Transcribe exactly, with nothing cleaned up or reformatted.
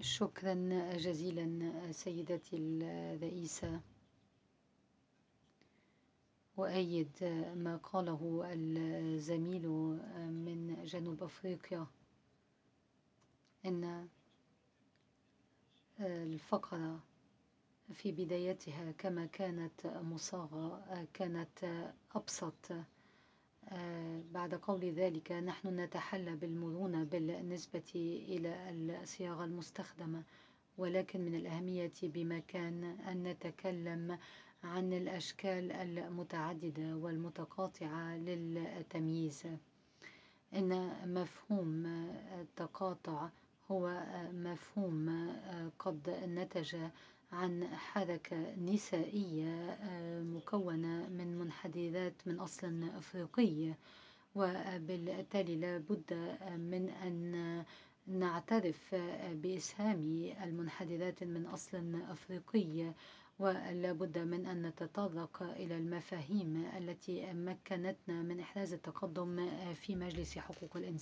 شكرا جزيلا سيدتي الرئيسة. أؤيد ما قاله الزميل من جنوب أفريقيا، إن الفقرة في بدايتها كما كانت مصاغة كانت أبسط. بعد قول ذلك نحن نتحلى بالمرونة بالنسبة إلى الصياغة المستخدمة، ولكن من الأهمية بمكان أن نتكلم عن الأشكال المتعددة والمتقاطعة للتمييز. إن مفهوم التقاطع هو مفهوم قد نتج عن حركة نسائية مكونة من منحدرات من أصل أفريقي، وبالتالي لا بد من أن نعترف بإسهام المنحدرات من أصل أفريقي، ولا بد من أن نتطرق إلى المفاهيم التي مكنتنا من إحراز التقدم في مجلس حقوق الإنسان.